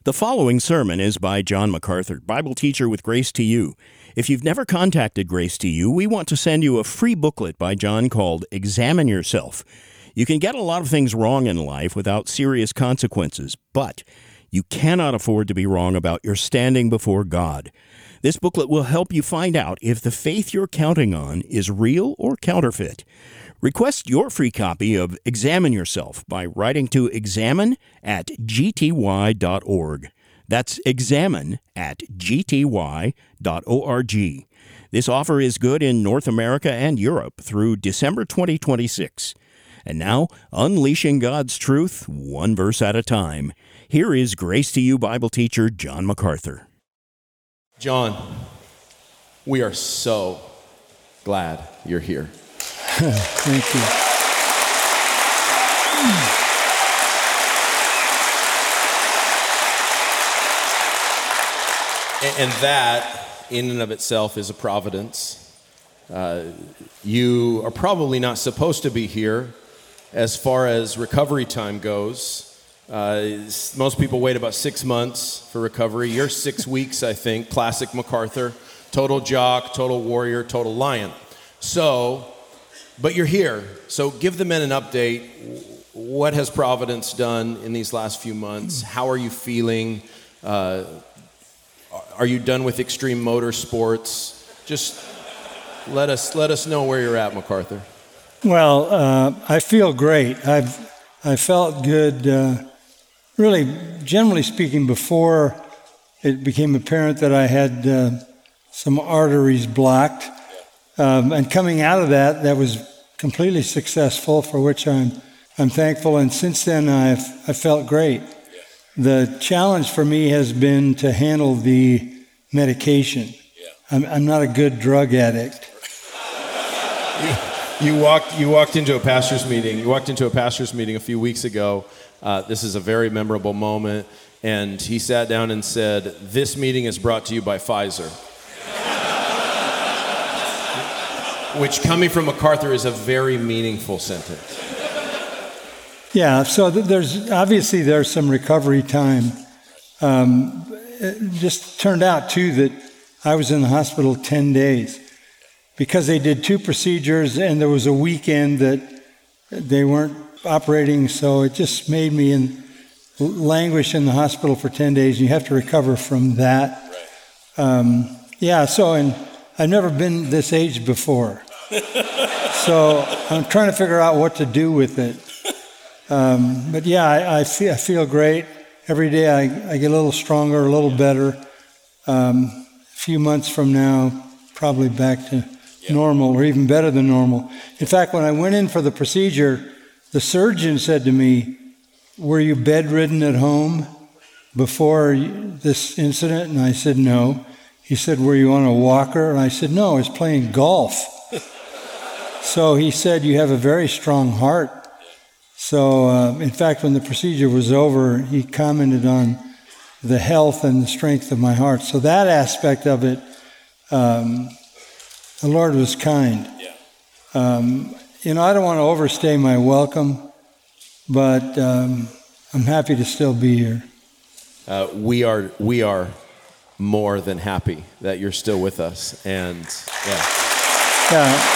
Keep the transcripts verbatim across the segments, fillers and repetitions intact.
The following sermon is by John MacArthur, Bible teacher with Grace to You. If you've never contacted Grace to You, we want to send you a free booklet by John called Examine Yourself. You can get a lot of things wrong in life without serious consequences, but you cannot afford to be wrong about your standing before God. This booklet will help you find out if the faith you're counting on is real or counterfeit. Request your free copy of Examine Yourself by writing to examine at g t y dot org. That's examine at g t y dot org. This offer is good in North America and Europe through December twenty twenty-six. And now, unleashing God's truth, one verse at a time. Here is Grace to You Bible teacher John MacArthur. John, we are so glad you're here. Thank you. And that, in and of itself, is a providence. Uh, you are probably not supposed to be here as far as recovery time goes. Uh, most people wait about six months for recovery. You're six weeks, I think. Classic MacArthur. Total jock, total warrior, total lion. So... But you're here, so give the men an update. What has Providence done in these last few months? How are you feeling? Uh, are you done with extreme motorsports? Just let us let us know where you're at, MacArthur. Well, uh, I feel great. I've I felt good, uh, really, generally speaking, before it became apparent that I had uh, some arteries blocked. Um, and coming out of that, that was completely successful, for which I'm I'm thankful. And since then, I've I felt great. Yeah. The challenge for me has been to handle the medication. Yeah. I'm I'm not a good drug addict. you, you walked you walked into a pastor's meeting. You walked into a pastor's meeting a few weeks ago. Uh, this is a very memorable moment, and he sat down and said, "This meeting is brought to you by Pfizer." Which, coming from MacArthur, is a very meaningful sentence. Yeah, so th- there's obviously there's some recovery time. Um, it just turned out, too, that I was in the hospital ten days because they did two procedures and there was a weekend that they weren't operating, so it just made me in, languish in the hospital for ten days. You have to recover from that. Um, yeah, so, and I've never been this age before. So I'm trying to figure out what to do with it. Um, but yeah, I, I, feel, I feel great. Every day I, I get a little stronger, a little better. Um, a few months from now, probably back to yeah. normal or even better than normal. In fact, when I went in for the procedure, the surgeon said to me, "Were you bedridden at home before this incident?" And I said, "No." He said, "Were you on a walker?" And I said, "No, I was playing golf." So he said, "You have a very strong heart." So, uh, in fact, when the procedure was over, he commented on the health and the strength of my heart. So that aspect of it, um, the Lord was kind. Um, you know, I don't want to overstay my welcome, but um, I'm happy to still be here. Uh, we are, we are more than happy that you're still with us, and yeah. Yeah.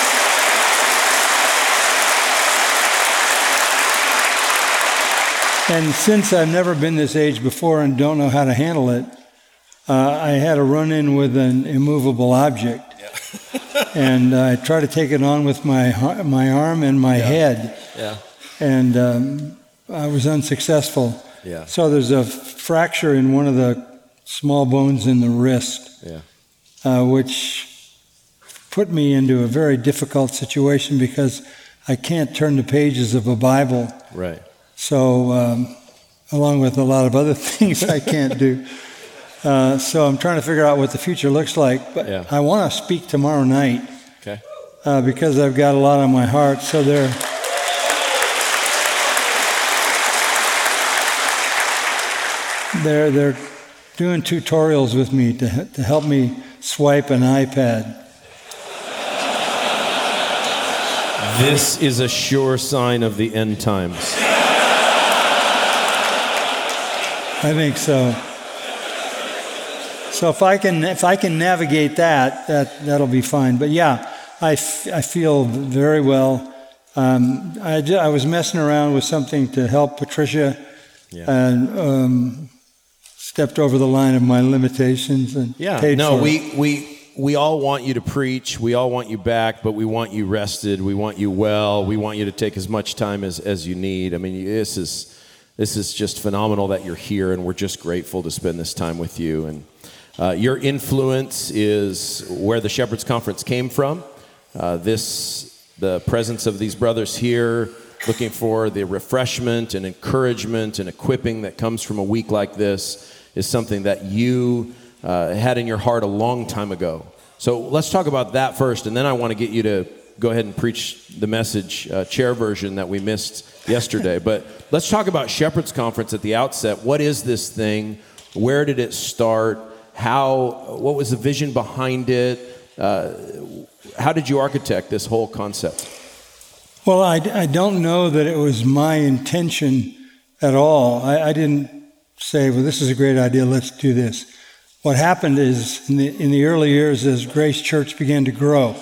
And since I've never been this age before and don't know how to handle it, uh, I had a run-in with an immovable object. Yeah. And I tried to take it on with my my arm and my yeah. head. Yeah. And um, I was unsuccessful. Yeah. So there's a fracture in one of the small bones in the wrist, yeah. uh, which put me into a very difficult situation because I can't turn the pages of a Bible. Right. So, um, along with a lot of other things I can't do. Uh, so I'm trying to figure out what the future looks like. But yeah. I want to speak tomorrow night. Okay. Uh, because I've got a lot on my heart. So they're they're they're doing tutorials with me to to help me swipe an iPad. This is a sure sign of the end times. I think so. So if I can if I can navigate that, that that'll be fine. But yeah, I, f- I feel very well. Um, I, j- I was messing around with something to help Patricia, yeah. and um, stepped over the line of my limitations and yeah. paid No, for we it. we we all want you to preach. We all want you back, but we want you rested. We want you well. We want you to take as much time as, as you need. I mean, this is this is just phenomenal that you're here, and we're just grateful to spend this time with you. And uh, your influence is where the Shepherds Conference came from. Uh, this. The presence of these brothers here, looking for the refreshment and encouragement and equipping that comes from a week like this, is something that you uh, had in your heart a long time ago. So let's talk about that first, and then I want to get you to go ahead and preach the message uh, chair version that we missed yesterday. But let's talk about Shepherds Conference at the outset. What is this thing? Where did it start? How? What was the vision behind it? Uh, How did you architect this whole concept? Well, I, I don't know that it was my intention at all. I, I didn't say, well, this is a great idea, let's do this. What happened is, in the, in the early years, as Grace Church began to grow,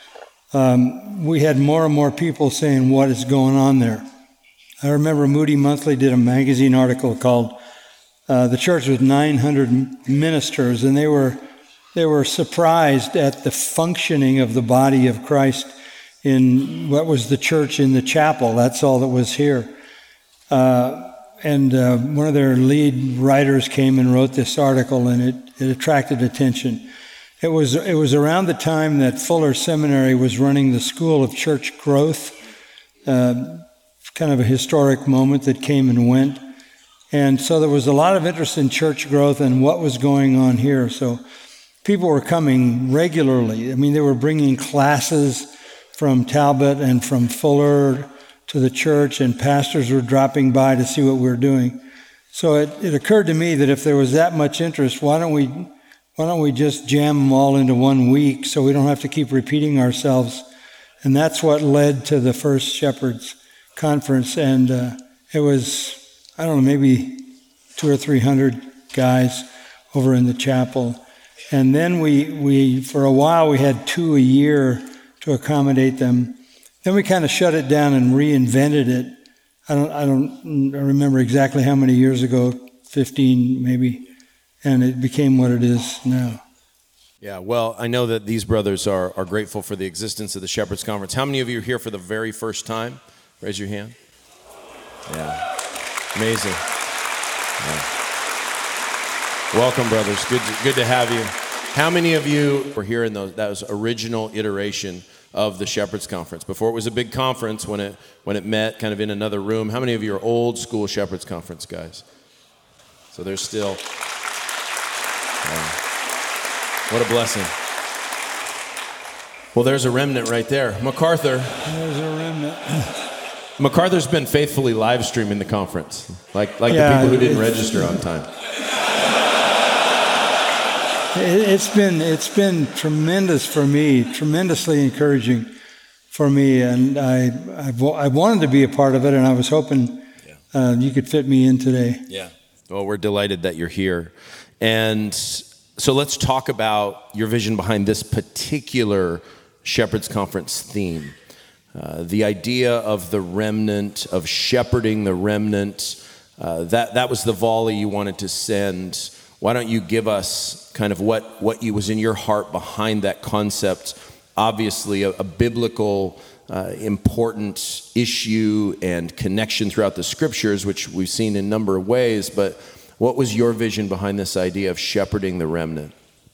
um, we had more and more people saying, what is going on there? I remember Moody Monthly did a magazine article called uh, The Church with nine hundred Ministers, and they were They were surprised at the functioning of the body of Christ in what was the church in the chapel. That's all that was here. Uh, and uh, one of their lead writers came and wrote this article, and it, it attracted attention. It was it was around the time that Fuller Seminary was running the School of Church Growth, uh, kind of a historic moment that came and went. And so there was a lot of interest in church growth and what was going on here. So people were coming regularly. I mean, they were bringing classes from Talbot and from Fuller to the church, and pastors were dropping by to see what we were doing. So it, it occurred to me that if there was that much interest, why don't we why don't we just jam them all into one week so we don't have to keep repeating ourselves? And that's what led to the first Shepherds Conference. And uh, it was, I don't know, maybe two or three hundred guys over in the chapel. And then we, we, for a while, we had two a year to accommodate them. Then we kind of shut it down and reinvented it. I don't, I don't remember exactly how many years ago, fifteen maybe, and it became what it is now. Yeah, well, I know that these brothers are, are grateful for the existence of the Shepherds Conference. How many of you are here for the very first time? Raise your hand. Yeah, amazing. Yeah. Welcome, brothers. Good to, good to have you. How many of you were here in those, that was original iteration of the Shepherds Conference? Before it was a big conference, when it when it met kind of in another room. How many of you are old school Shepherds Conference guys? So there's still, wow. What a blessing. Well, there's a remnant right there. MacArthur. There's a remnant. MacArthur's been faithfully live streaming the conference, like like yeah, the people who didn't register on time. It's been it's been tremendous for me, tremendously encouraging for me, and I I've, I wanted to be a part of it, and I was hoping yeah. uh, you could fit me in today. Yeah. Well, we're delighted that you're here, and so let's talk about your vision behind this particular Shepherds Conference theme. Uh, the idea of the remnant, of shepherding the remnant, uh, that that was the volley you wanted to send. Why don't you give us kind of what, what you was in your heart behind that concept? Obviously, a, a biblical, uh, important issue and connection throughout the scriptures, which we've seen in a number of ways. But what was your vision behind this idea of shepherding the remnant?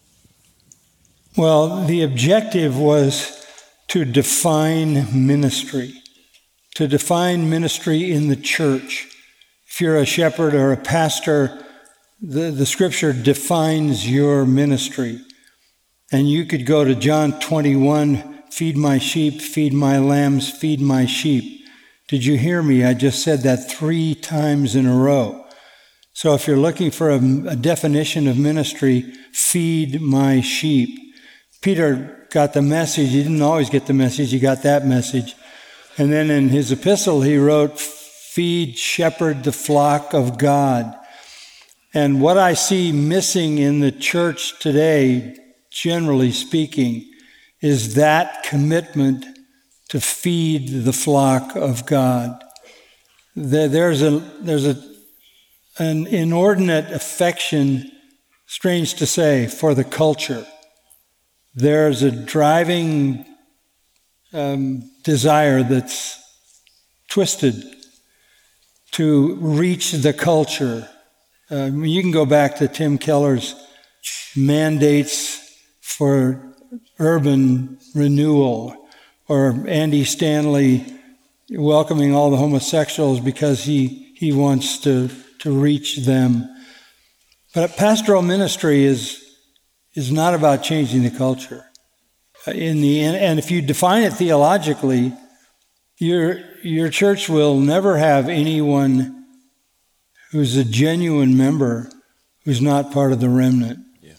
Well, the objective was to define ministry, to define ministry in the church. If you're a shepherd or a pastor, The, the scripture defines your ministry. And you could go to John twenty-one, feed my sheep, feed my lambs, feed my sheep. Did you hear me? I just said that three times in a row. So if you're looking for a, a definition of ministry, feed my sheep. Peter got the message. He didn't always get the message. He got that message. And then in his epistle, he wrote, feed, shepherd the flock of God. And what I see missing in the church today, generally speaking, is that commitment to feed the flock of God. There's a there's a an inordinate affection, strange to say, for the culture. There's a driving um, desire that's twisted to reach the culture. Uh, you can go back to Tim Keller's mandates for urban renewal, or Andy Stanley welcoming all the homosexuals because he, he wants to, to reach them. But pastoral ministry is is not about changing the culture. In the end, and if you define it theologically, your your church will never have anyone who's a genuine member who's not part of the remnant. Yeah.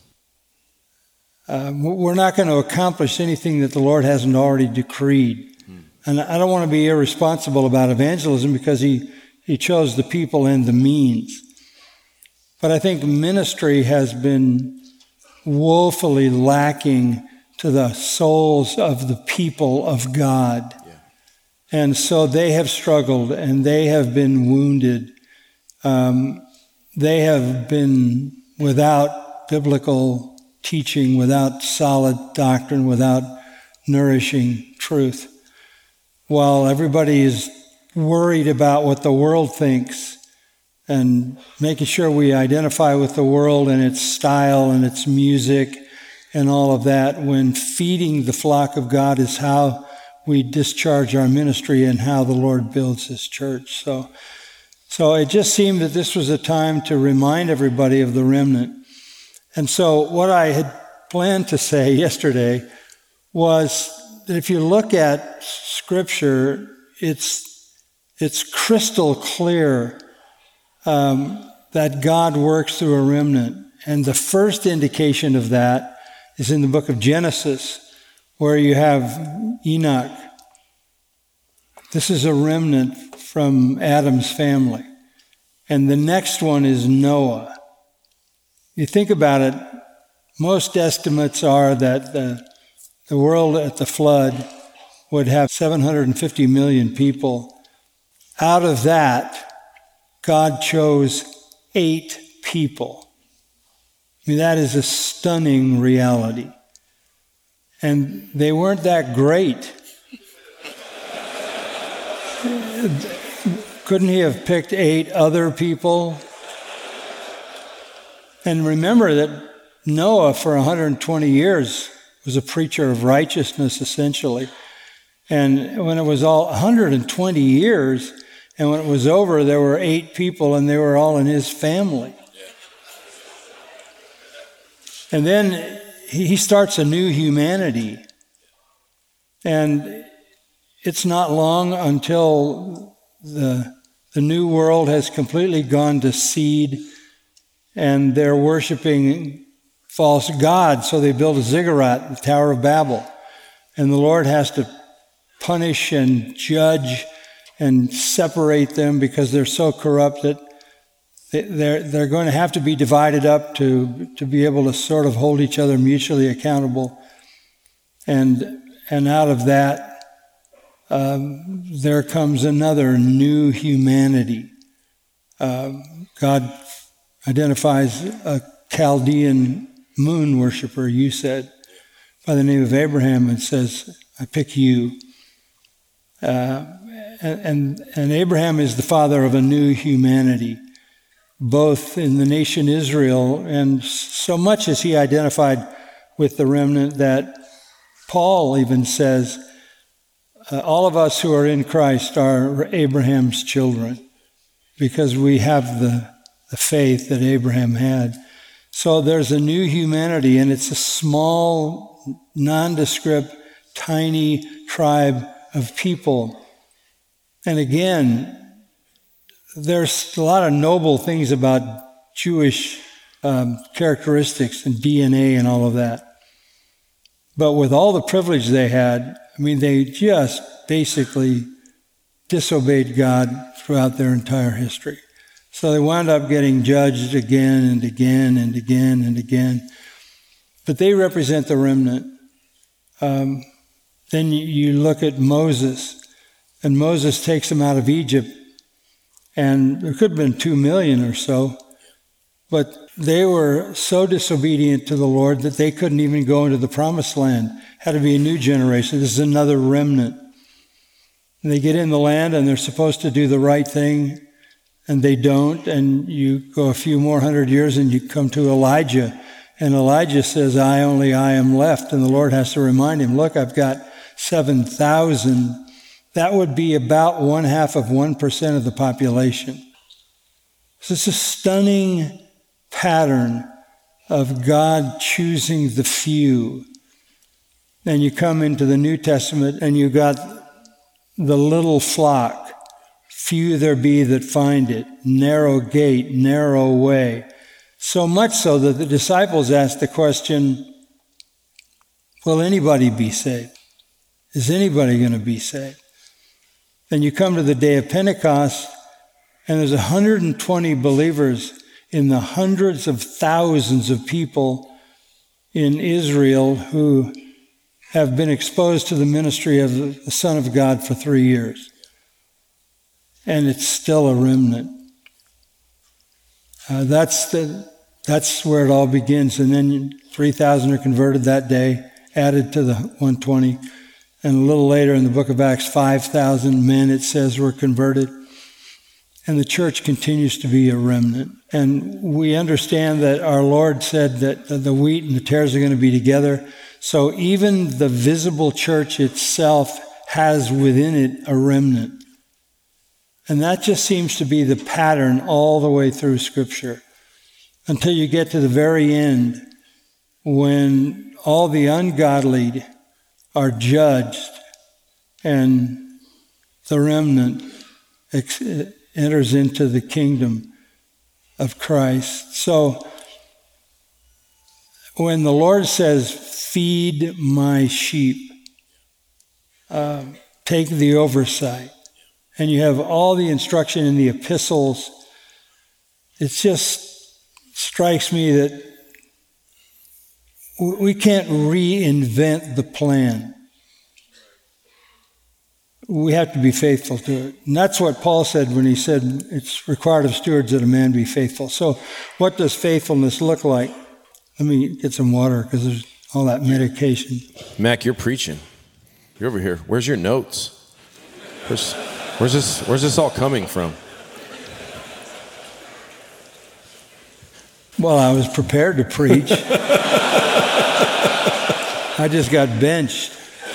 Uh, we're not going to accomplish anything that the Lord hasn't already decreed. Hmm. And I don't want to be irresponsible about evangelism because he, he chose the people and the means. But I think ministry has been woefully lacking to the souls of the people of God. Yeah. And so they have struggled and they have been wounded. Um, they have been without biblical teaching, without solid doctrine, without nourishing truth. While everybody is worried about what the world thinks and making sure we identify with the world and its style and its music and all of that, when feeding the flock of God is how we discharge our ministry and how the Lord builds his church. So, so it just seemed that this was a time to remind everybody of the remnant. And so what I had planned to say yesterday was that if you look at Scripture, it's, it's crystal clear um, that God works through a remnant. And the first indication of that is in the book of Genesis, where you have Enoch. This is a remnant from Adam's family. And the next one is Noah. You think about it, most estimates are that the, the world at the flood would have seven hundred fifty million people. Out of that, God chose eight people. I mean, that is a stunning reality. And they weren't that great. Couldn't he have picked eight other people? And remember that Noah, for one hundred twenty years, was a preacher of righteousness, essentially. And when it was all one hundred twenty years, and when it was over, there were eight people, and they were all in his family. And then he starts a new humanity. And it's not long until the, the new world has completely gone to seed, and they're worshiping false gods. So they build a ziggurat, the Tower of Babel. And the Lord has to punish and judge and separate them because they're so corrupt that they're, they're going to have to be divided up to, to be able to sort of hold each other mutually accountable. And, and out of that, um, there comes another new humanity. Uh, God identifies a Chaldean moon worshiper, you said, by the name of Abraham, and says, I pick you. Uh, and, and Abraham is the father of a new humanity, both in the nation Israel, and so much as he identified with the remnant that Paul even says, uh, all of us who are in Christ are Abraham's children, because we have the, the faith that Abraham had. So there's a new humanity, and it's a small, nondescript, tiny tribe of people. And again, there's a lot of noble things about Jewish um, characteristics and D N A and all of that. But with all the privilege they had, I mean, they just basically disobeyed God throughout their entire history. So they wound up getting judged again and again and again and again. But they represent the remnant. Um, then you, you look at Moses, and Moses takes them out of Egypt. And there could have been two million or so. But they were so disobedient to the Lord that they couldn't even go into the promised land. Had to be a new generation. This is another remnant. And they get in the land and they're supposed to do the right thing, and they don't. And you go a few more hundred years and you come to Elijah. And Elijah says, I, only I am left. And the Lord has to remind him, look, I've got seven thousand. That would be about one half of one percent of the population. So it's a stunning pattern of God choosing the few. And you come into the New Testament and you got the little flock. Few there be that find it. Narrow gate, narrow way. So much so that the disciples asked the question, will anybody be saved? Is anybody going to be saved? Then you come to the day of Pentecost, and there's one hundred twenty believers in the hundreds of thousands of people in Israel who have been exposed to the ministry of the Son of God for three years. And it's still a remnant. Uh, that's the that's where it all begins. And then three thousand are converted that day, added to the one hundred twenty. And a little later in the book of Acts, five thousand men, it says, were converted. And the church continues to be a remnant. And we understand that our Lord said that the wheat and the tares are going to be together. So even the visible church itself has within it a remnant. And that just seems to be the pattern all the way through Scripture, until you get to the very end when all the ungodly are judged and the remnant ex- enters into the kingdom of Christ. So when the Lord says, feed my sheep, uh, take the oversight, and you have all the instruction in the epistles, it just strikes me that we can't reinvent the plan. We have to be faithful to it. And that's what Paul said when he said it's required of stewards that a man be faithful. So what does faithfulness look like? Let me get some water because there's all that medication. Mac, you're preaching. You're over here. Where's your notes? Where's, where's this, where's this all coming from? Well, I was prepared to preach. I just got benched.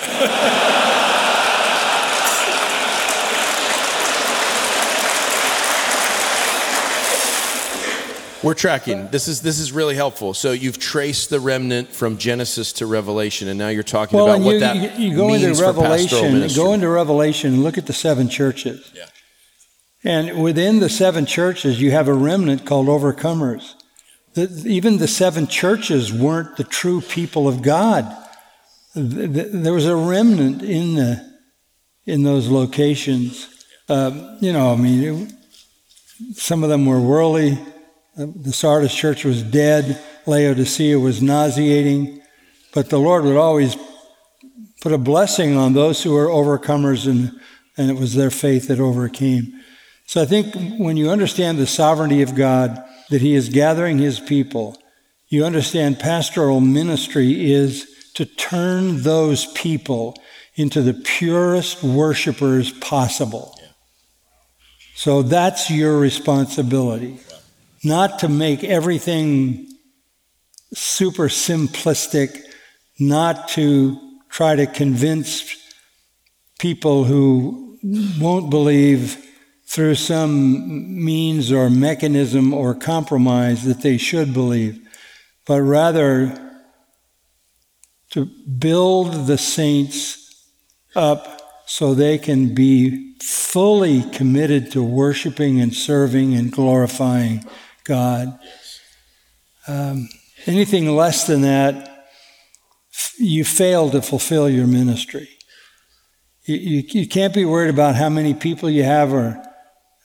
We're tracking. This is this is really helpful. So you've traced the remnant from Genesis to Revelation, and now you're talking well, about you, what that you, you go means into for pastoral Revelation. ministry. Go into Revelation and look at the seven churches. Yeah. And within the seven churches, you have a remnant called overcomers. The, even the seven churches weren't the true people of God. There was a remnant in the in those locations. Um, you know, I mean, it, some of them were worldly. The Sardis church was dead. Laodicea was nauseating. But the Lord would always put a blessing on those who were overcomers, and, and it was their faith that overcame. So I think when you understand the sovereignty of God, that He is gathering His people, you understand pastoral ministry is to turn those people into the purest worshipers possible. Yeah. So that's your responsibility. Yeah. Not to make everything super simplistic, not to try to convince people who won't believe through some means or mechanism or compromise that they should believe, but rather to build the saints up so they can be fully committed to worshiping and serving and glorifying God. Um, anything less than that, you fail to fulfill your ministry. You, you, you can't be worried about how many people you have or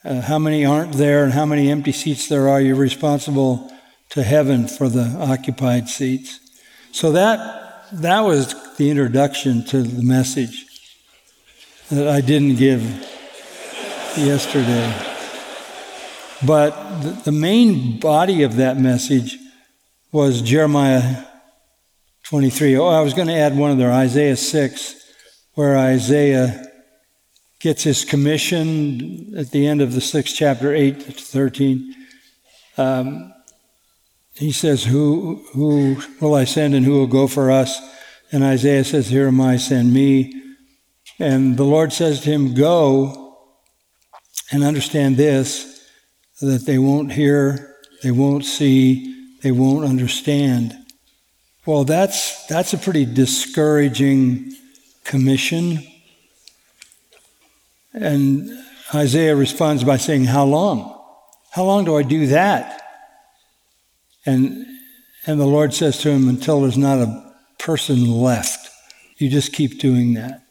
uh, how many aren't there and how many empty seats there are. You're responsible to heaven for the occupied seats. So that that was the introduction to the message that I didn't give yesterday. But the, the main body of that message was Jeremiah twenty-three. Oh, I was going to add one other, Isaiah six, where Isaiah gets his commission at the end of the sixth chapter, eight to thirteen. Um, he says, who, who will I send and who will go for us? And Isaiah says, here am I, send me. And the Lord says to him, go and understand this, that they won't hear, they won't see, they won't understand. Well, that's that's a pretty discouraging commission. And Isaiah responds by saying, how long? How long do I do that? And and the Lord says to him, until there's not a person left. You just keep doing that.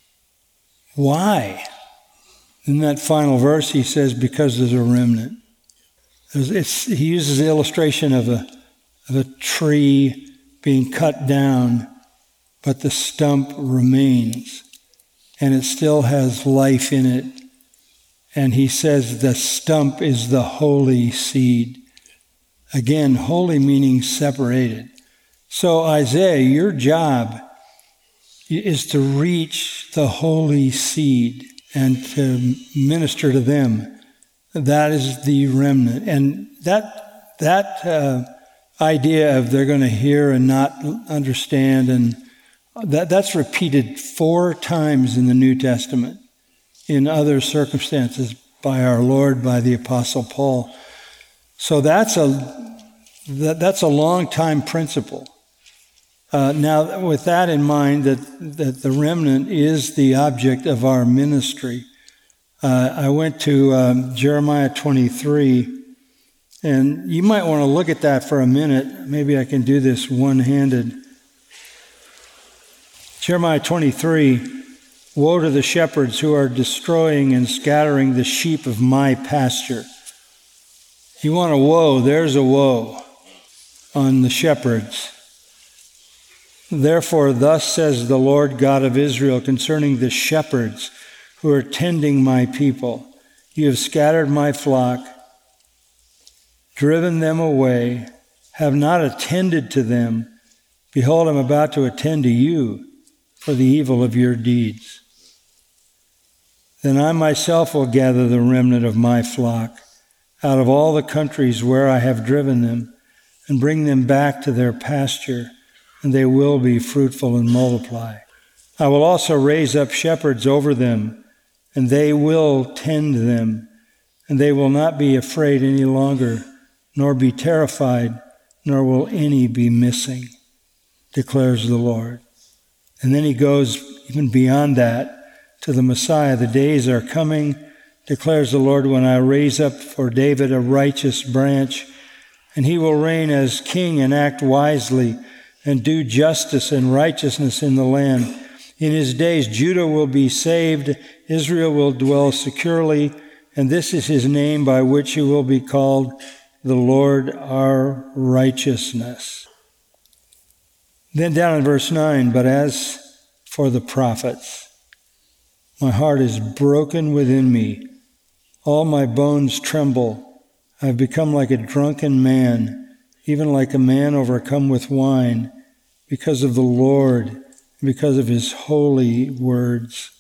Why? In that final verse, he says, because there's a remnant. There's, it's, he uses the illustration of a, of a tree being cut down, but the stump remains, and it still has life in it. And he says the stump is the holy seed. Again, holy meaning separated. So Isaiah, your job is to reach the holy seed and to minister to them. That is the remnant. And that that uh, idea of they're going to hear and not understand, and that that's repeated four times in the New Testament in other circumstances by our Lord, by the Apostle Paul. So that's a that, that's a long time principle. Uh, now, with that in mind, that, that the remnant is the object of our ministry, uh, I went to um, Jeremiah twenty-three, and you might want to look at that for a minute. Maybe I can do this one-handed. Jeremiah twenty-three, woe to the shepherds who are destroying and scattering the sheep of my pasture. You want a woe, there's a woe on the shepherds. Therefore, thus says the Lord God of Israel concerning the shepherds who are tending my people. You have scattered my flock, driven them away, have not attended to them. Behold, I'm about to attend to you for the evil of your deeds. Then I myself will gather the remnant of my flock out of all the countries where I have driven them and bring them back to their pasture, and they will be fruitful and multiply. I will also raise up shepherds over them, and they will tend them, and they will not be afraid any longer, nor be terrified, nor will any be missing, declares the Lord. And then he goes even beyond that to the Messiah. The days are coming, declares the Lord, when I raise up for David a righteous branch, and he will reign as king and act wisely and do justice and righteousness in the land. In his days, Judah will be saved, Israel will dwell securely, and this is his name by which he will be called, the Lord our righteousness. Then down in verse nine, but as for the prophets, my heart is broken within me. All my bones tremble. I have become like a drunken man, even like a man overcome with wine, because of the Lord, and because of his holy words.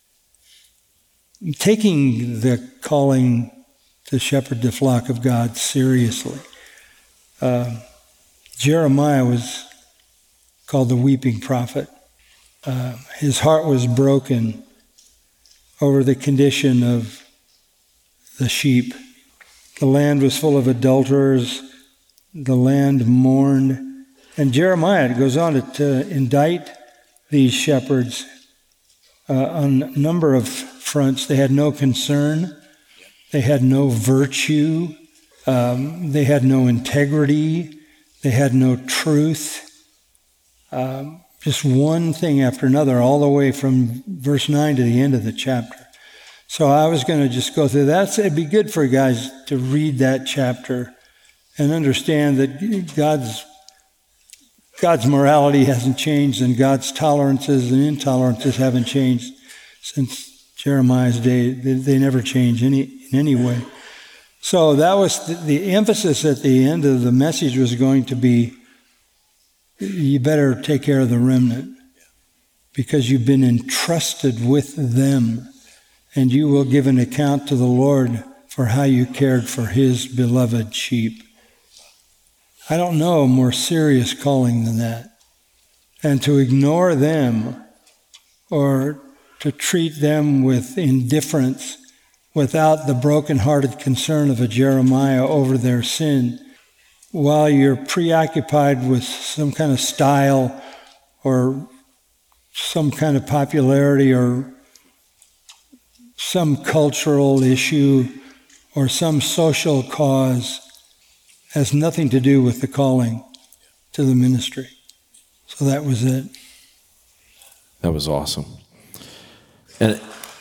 Taking the calling to shepherd the flock of God seriously. Uh, Jeremiah was called the weeping prophet. Uh, his heart was broken over the condition of the sheep. The land was full of adulterers. The land mourned. And Jeremiah goes on to, to indict these shepherds uh, on a number of fronts. They had no concern. They had no virtue. Um, they had no integrity. They had no truth. Um, just one thing after another, all the way from verse nine to the end of the chapter. So I was going to just go through that. It'd be good for guys to read that chapter and understand that God's God's morality hasn't changed, and God's tolerances and intolerances haven't changed since Jeremiah's day. They, they never change any in any way. So that was the, the emphasis at the end of the message was going to be, you better take care of the remnant because you've been entrusted with them, and you will give an account to the Lord for how you cared for his beloved sheep. I don't know a more serious calling than that. And to ignore them or to treat them with indifference without the broken-hearted concern of a Jeremiah over their sin, while you're preoccupied with some kind of style or some kind of popularity or some cultural issue or some social cause, has nothing to do with the calling to the ministry. So that was it. That was awesome. And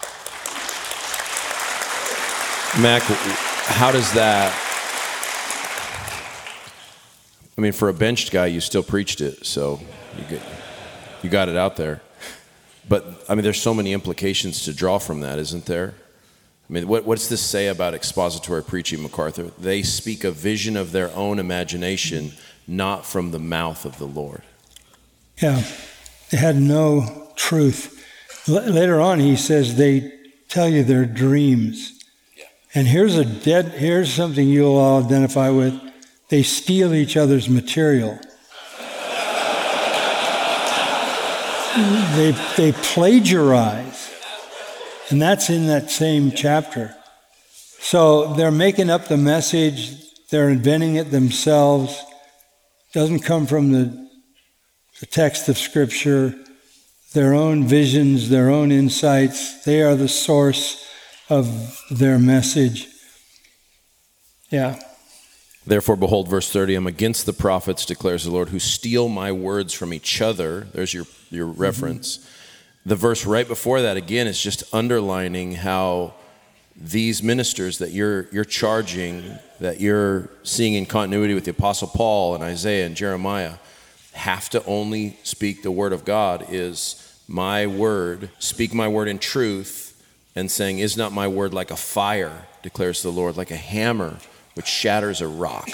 Mac, how does that, I mean, for a benched guy, you still preached it, so you get, you got it out there. But, I mean, there's so many implications to draw from that, isn't there? I mean, what, what's this say about expository preaching, MacArthur? They speak a vision of their own imagination, not from the mouth of the Lord. Yeah, they had no truth. L- later on, he says they tell you their dreams. Yeah. And here's a dead. Here's something you'll all identify with. They steal each other's material. they they plagiarize. And that's in that same chapter. So they're making up the message. They're inventing it themselves. It doesn't come from the, the text of Scripture. Their own visions, their own insights. They are the source of their message. Yeah. Therefore, behold, verse thirty, I'm against the prophets, declares the Lord, who steal my words from each other. There's your, your reference. Mm-hmm. The verse right before that, again, is just underlining how these ministers that you're you're charging, that you're seeing in continuity with the Apostle Paul and Isaiah and Jeremiah, have to only speak the word of God is my word, speak my word in truth, and saying, is not my word like a fire, declares the Lord, like a hammer which shatters a rock.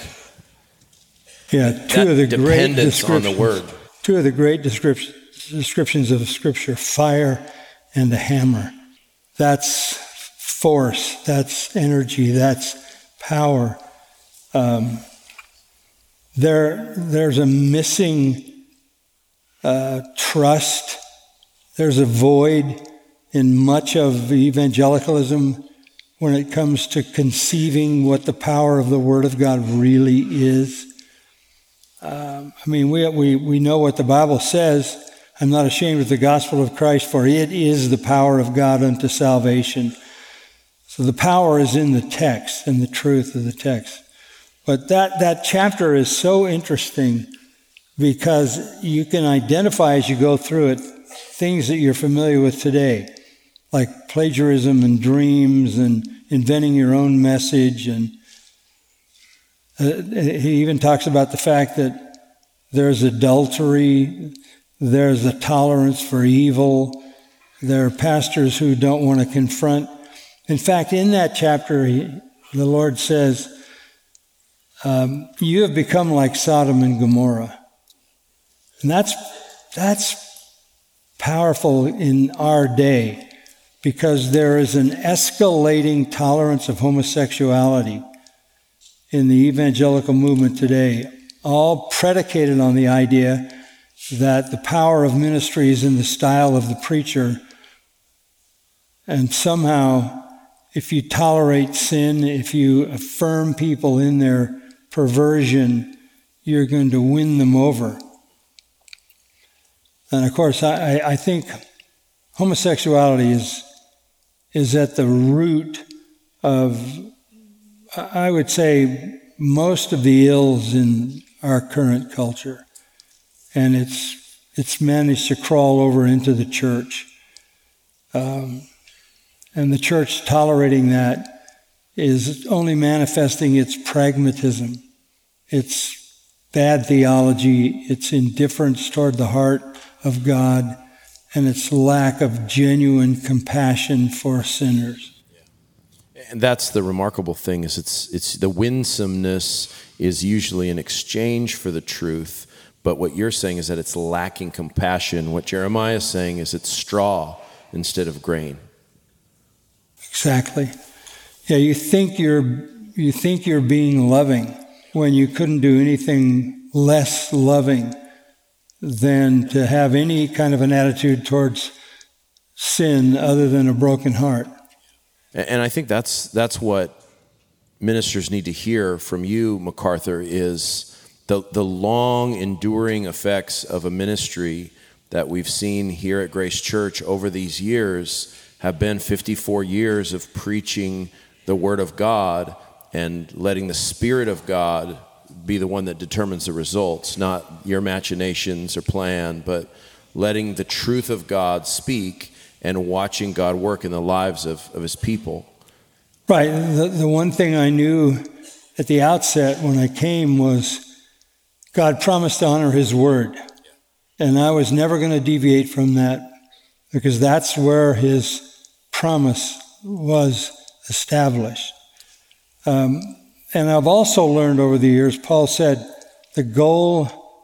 Yeah, two that of the great dependence on the word. Two of the great descriptions. descriptions of Scripture, fire and a hammer. That's force, that's energy, that's power. Um, there, there's a missing uh, trust. There's a void in much of evangelicalism when it comes to conceiving what the power of the Word of God really is. Um, I mean, we, we, we know what the Bible says. I'm not ashamed of the gospel of Christ, for it is the power of God unto salvation. So the power is in the text and the truth of the text. But that, that chapter is so interesting because you can identify as you go through it things that you're familiar with today, like plagiarism and dreams and inventing your own message. And uh, he even talks about the fact that there's adultery, there's a tolerance for evil. There are pastors who don't want to confront. In fact, in that chapter, he, the Lord says, um, you have become like Sodom and Gomorrah. And that's, that's powerful in our day because there is an escalating tolerance of homosexuality in the evangelical movement today, all predicated on the idea that the power of ministry is in the style of the preacher. And somehow, if you tolerate sin, if you affirm people in their perversion, you're going to win them over. And of course, I, I think homosexuality is, is at the root of, I would say, most of the ills in our current culture. And it's it's managed to crawl over into the church. Um, And the church tolerating that is only manifesting its pragmatism, its bad theology, its indifference toward the heart of God, and its lack of genuine compassion for sinners. And that's the remarkable thing, is it's it's the winsomeness is usually in exchange for the truth, but what you're saying is that it's lacking compassion. What Jeremiah is saying is it's straw instead of grain. Exactly. Yeah, you think you're you think you're being loving when you couldn't do anything less loving than to have any kind of an attitude towards sin other than a broken heart. And I think that's that's what ministers need to hear from you, MacArthur, is the the long enduring effects of a ministry that we've seen here at Grace Church over these years have been fifty-four years of preaching the Word of God and letting the Spirit of God be the one that determines the results, not your machinations or plan, but letting the truth of God speak and watching God work in the lives of, of his people. Right. The, the one thing I knew at the outset when I came was God promised to honor his word. And I was never going to deviate from that because that's where his promise was established. Um, and I've also learned over the years, Paul said, the goal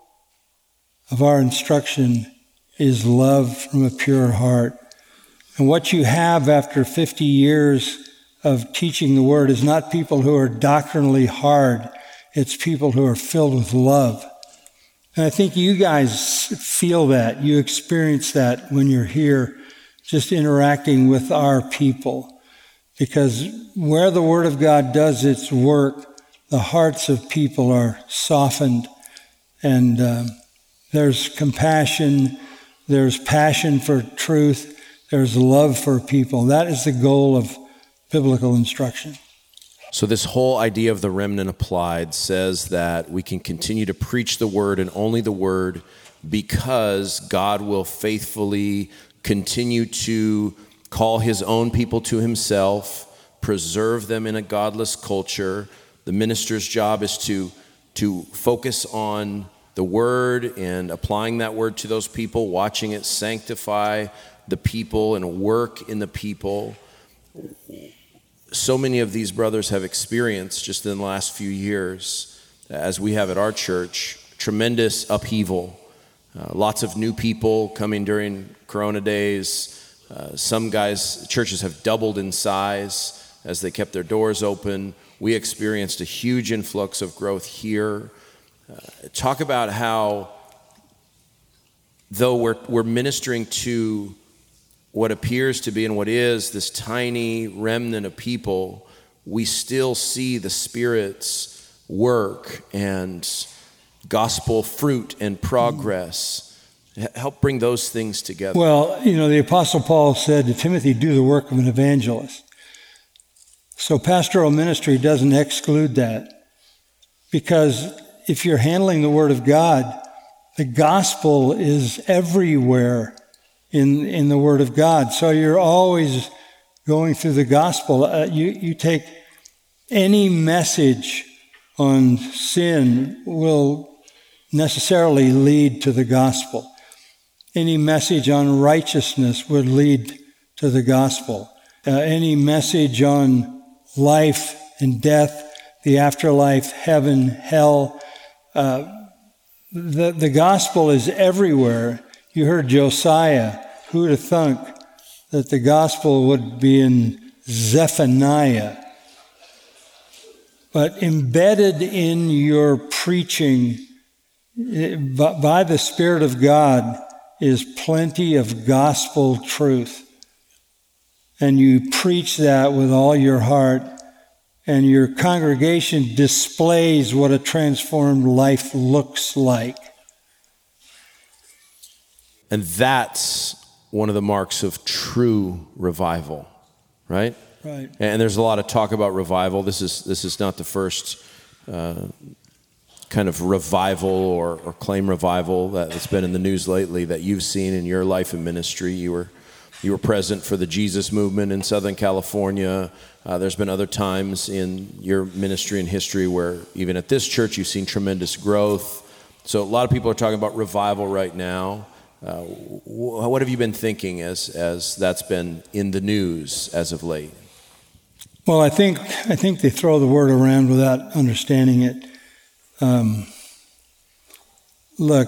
of our instruction is love from a pure heart. And what you have after fifty years of teaching the word is not people who are doctrinally hard. It's people who are filled with love. And I think you guys feel that. You experience that when you're here just interacting with our people. Because where the Word of God does its work, the hearts of people are softened. And uh, there's compassion, there's passion for truth, there's love for people. That is the goal of biblical instruction. So this whole idea of the remnant applied says that we can continue to preach the word and only the word because God will faithfully continue to call his own people to himself, preserve them in a godless culture. The minister's job is to, to focus on the word and applying that word to those people, watching it sanctify the people and work in the people. So many of these brothers have experienced just in the last few years, as we have at our church, tremendous upheaval. Uh, lots of new people coming during Corona days. Uh, some guys, churches have doubled in size as they kept their doors open. We experienced a huge influx of growth here. Uh, talk about how, though we're we're ministering to what appears to be and what is this tiny remnant of people, we still see the Spirit's work and gospel fruit and progress. Help bring those things together. Well, you know, the Apostle Paul said to Timothy, do the work of an evangelist. So pastoral ministry doesn't exclude that, because if you're handling the Word of God, the gospel is everywhere in in the Word of God. So you're always going through the gospel. Uh, you, you take any message on sin will necessarily lead to the gospel. Any message on righteousness would lead to the gospel. Uh, any message on life and death, the afterlife, heaven, hell, uh, the, the gospel is everywhere. You heard Josiah. Who would have thunk that the gospel would be in Zephaniah? But embedded in your preaching by the Spirit of God is plenty of gospel truth. And you preach that with all your heart, and your congregation displays what a transformed life looks like. And that's one of the marks of true revival, right? Right. And there's a lot of talk about revival. This is this is not the first uh, kind of revival or, or claim revival that's been in the news lately that you've seen in your life and ministry. You were you were present for the Jesus movement in Southern California. Uh, there's been other times in your ministry and history where even at this church you've seen tremendous growth. So a lot of people are talking about revival right now. Uh, what have you been thinking as as that's been in the news as of late? Well, I think I think they throw the word around without understanding it. Um, look,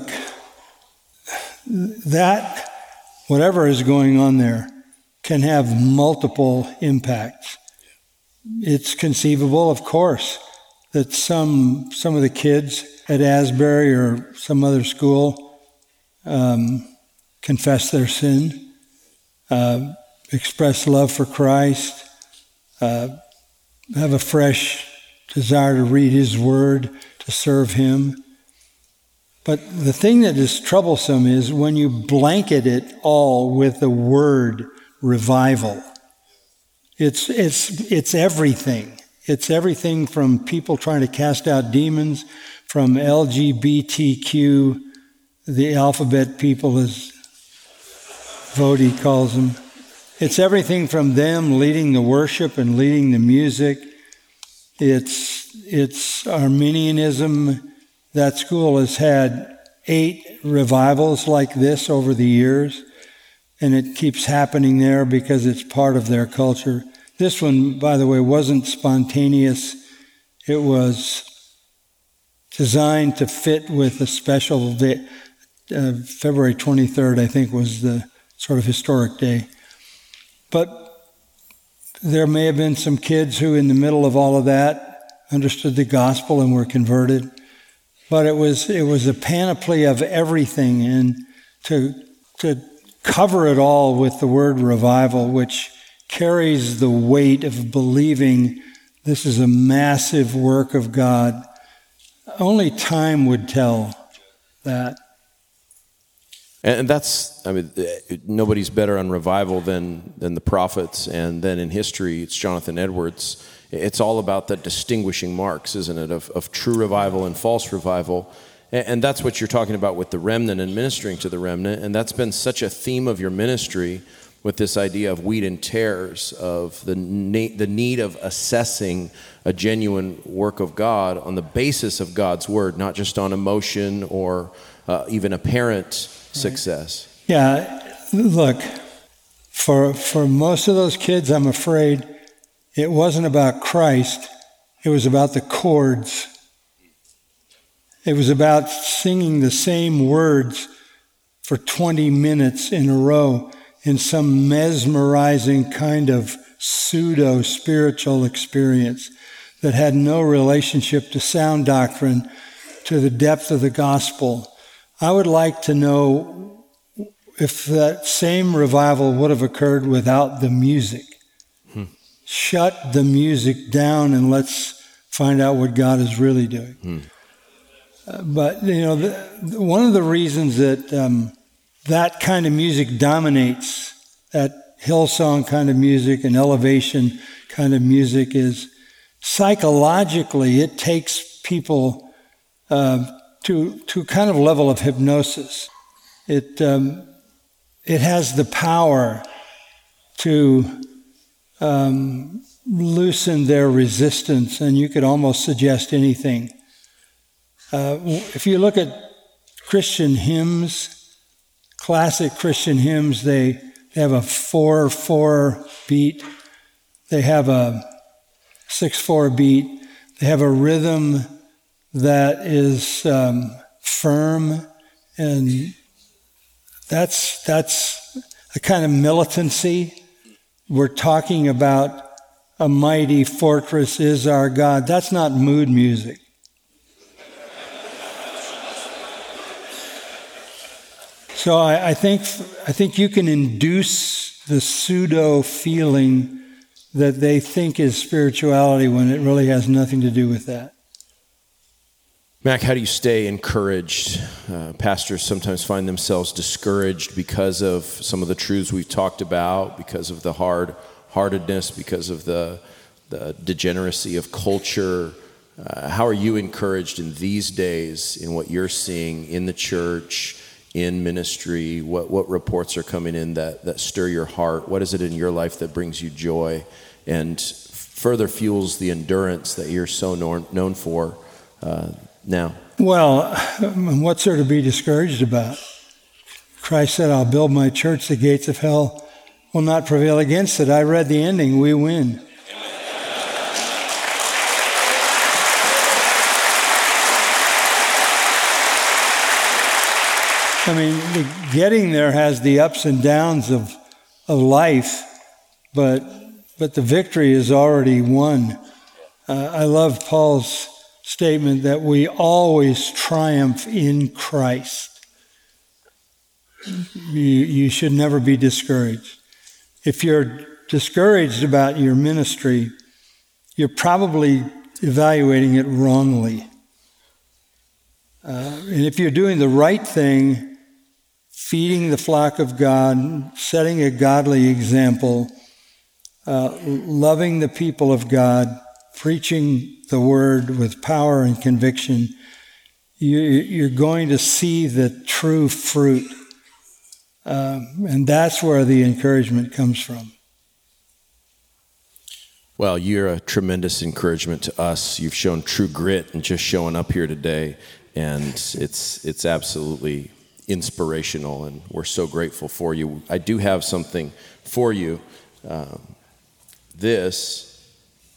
that whatever is going on there can have multiple impacts. It's conceivable, of course, that some some of the kids at Asbury or some other school um, confess their sin, uh, express love for Christ, uh, have a fresh desire to read His Word, to serve Him. But the thing that is troublesome is when you blanket it all with the word revival. It's it's it's everything. It's everything from people trying to cast out demons, from L G B T Q, the alphabet people, as Vody calls them. It's everything from them leading the worship and leading the music. It's it's Arminianism. That school has had eight revivals like this over the years, and it keeps happening there because it's part of their culture. This one, by the way, wasn't spontaneous. It was designed to fit with a special day. Uh, February twenty-third, I think, was the sort of historic day. But there may have been some kids who, in the middle of all of that, understood the gospel and were converted. But it was it was a panoply of everything, and to to cover it all with the word revival, which carries the weight of believing this is a massive work of God. Only time would tell that. And that's, I mean, nobody's better on revival than than the prophets, and then in history, it's Jonathan Edwards. It's all about the distinguishing marks, isn't it, of, of true revival and false revival. And, and that's what you're talking about with the remnant and ministering to the remnant. And that's been such a theme of your ministry with this idea of wheat and tares, of the, na- the need of assessing a genuine work of God on the basis of God's word, not just on emotion or uh, even apparent success. Yeah, look, for for most of those kids, I'm afraid, it wasn't about Christ, it was about the chords. It was about singing the same words for twenty minutes in a row in some mesmerizing kind of pseudo-spiritual experience that had no relationship to sound doctrine, to the depth of the gospel. I would like to know if that same revival would have occurred without the music. Hmm. Shut the music down and let's find out what God is really doing. Hmm. Uh, but, you know, the, the, one of the reasons that um, that kind of music dominates, that Hillsong kind of music and Elevation kind of music, is psychologically it takes people uh, to to kind of level of hypnosis. It um, it has the power to um, loosen their resistance, and you could almost suggest anything. Uh, if you look at Christian hymns, classic Christian hymns, they, they have a four four beat. They have a six four beat. They have a rhythm that is um, firm, and that's that's a kind of militancy. We're talking about a mighty fortress is our God. That's not mood music. So I, I think I think you can induce the pseudo feeling that they think is spirituality when it really has nothing to do with that. Mac, how do you stay encouraged? Uh, pastors sometimes find themselves discouraged because of some of the truths we've talked about, because of the hard-heartedness, because of the, the degeneracy of culture. Uh, how are you encouraged in these days in what you're seeing in the church, in ministry? What what reports are coming in that, that stir your heart? What is it in your life that brings you joy and further fuels the endurance that you're so known, known for uh, now? Well, what's there to be discouraged about? Christ said, I'll build my church, the gates of hell will not prevail against it. I read the ending, we win. I mean, the, getting there has the ups and downs of of life, but but the victory is already won. Uh, I love Paul's statement that we always triumph in Christ. You, you should never be discouraged. If you're discouraged about your ministry, you're probably evaluating it wrongly. Uh, and if you're doing the right thing, feeding the flock of God, setting a godly example, uh, loving the people of God, preaching the word with power and conviction, you, you're going to see the true fruit. Um, and that's where the encouragement comes from. Well, you're a tremendous encouragement to us. You've shown true grit in just showing up here today, and it's it's absolutely inspirational, and we're so grateful for you. I do have something for you. Um, this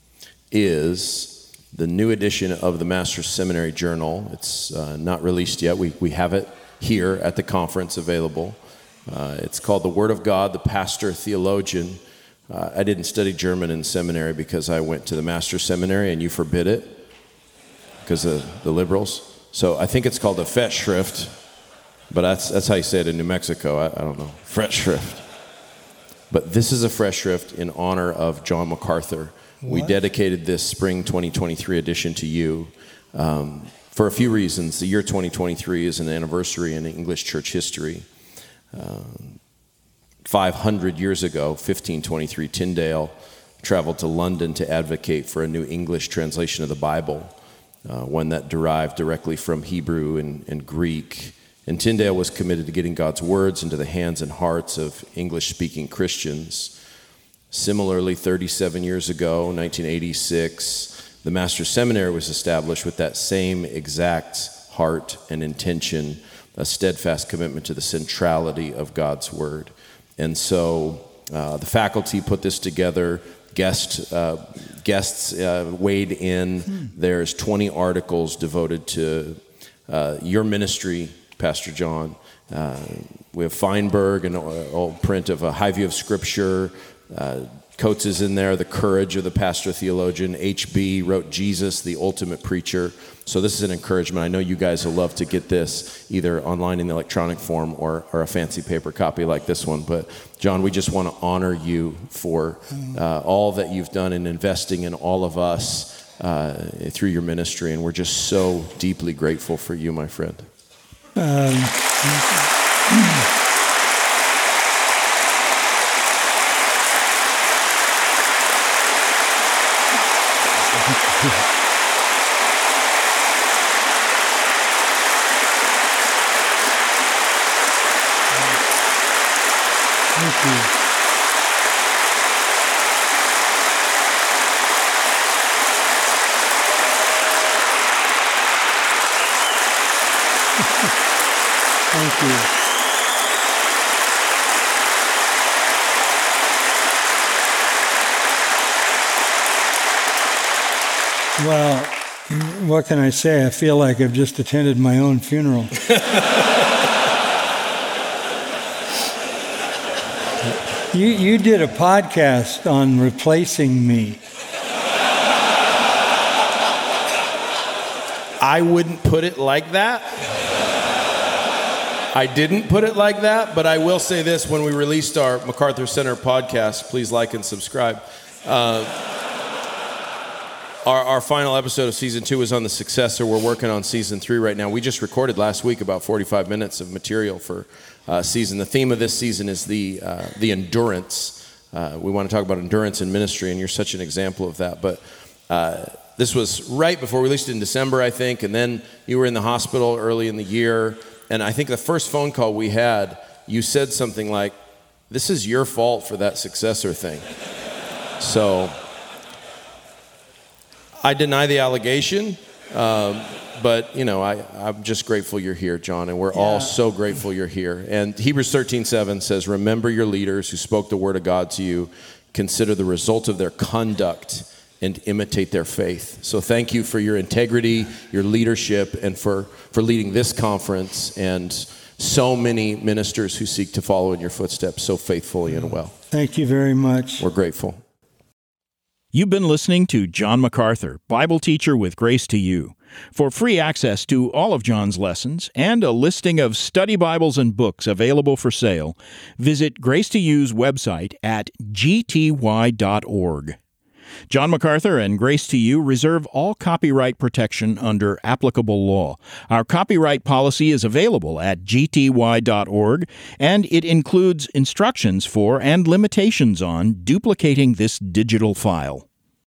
is the new edition of the Master's Seminary Journal. It's uh, not released yet. We we have it here at the conference available. Uh, it's called The Word of God, the Pastor Theologian. Uh, I didn't study German in seminary because I went to the Master's Seminary, and you forbid it because of the liberals. So I think it's called a Festschrift, but that's that's how you say it in New Mexico. I, I don't know. Festschrift. But this is a Festschrift in honor of John MacArthur. What? We dedicated this spring twenty twenty-three edition to you um, for a few reasons. The year twenty twenty-three is an anniversary in English church history. Um, five hundred years ago, fifteen twenty-three, Tyndale traveled to London to advocate for a new English translation of the Bible, uh, one that derived directly from Hebrew and, and Greek. And Tyndale was committed to getting God's words into the hands and hearts of English-speaking Christians. Similarly, thirty-seven years ago, nineteen eighty-six, the Master's Seminary was established with that same exact heart and intention, a steadfast commitment to the centrality of God's Word. And so uh, the faculty put this together. Guest, uh, guests uh, weighed in. Hmm. There's twenty articles devoted to uh, your ministry, Pastor John. Uh, we have Feinberg, an old print of a high view of Scripture. Uh, Coates is in there, The Courage of the Pastor Theologian. H B wrote Jesus, the Ultimate Preacher. So this is an encouragement. I know you guys will love to get this either online in the electronic form or, or a fancy paper copy like this one. But John, we just want to honor you for uh, all that you've done in investing in all of us uh, through your ministry. And we're just so deeply grateful for you, my friend. Um, Thank you. Thank you. Well, what can I say? I feel like I've just attended my own funeral. You you did a podcast on replacing me. I wouldn't put it like that. I didn't put it like that, but I will say this. When we released our MacArthur Center podcast, please like and subscribe. Uh, our, our final episode of season two is on the successor. We're working on season three right now. We just recorded last week about forty-five minutes of material for uh, season. The theme of this season is the uh, the endurance. Uh, we want to talk about endurance in ministry, and you're such an example of that. But uh, this was right before we released it in December, I think, and then you were in the hospital early in the year. And I think the first phone call we had, you said something like, "This is your fault for that successor thing." So I deny the allegation, um, but you know, I, I'm just grateful you're here, John, and we're yeah. all so grateful you're here. And Hebrews thirteen seven says, "Remember your leaders who spoke the word of God to you. Consider the result of their conduct and imitate their faith." So thank you for your integrity, your leadership, and for, for leading this conference and so many ministers who seek to follow in your footsteps so faithfully and well. Thank you very much. We're grateful. You've been listening to John MacArthur, Bible teacher with Grace to You. For free access to all of John's lessons and a listing of study Bibles and books available for sale, visit Grace to You's website at g t y dot org. John MacArthur and Grace to You reserve all copyright protection under applicable law. Our copyright policy is available at g t y dot org, and it includes instructions for and limitations on duplicating this digital file.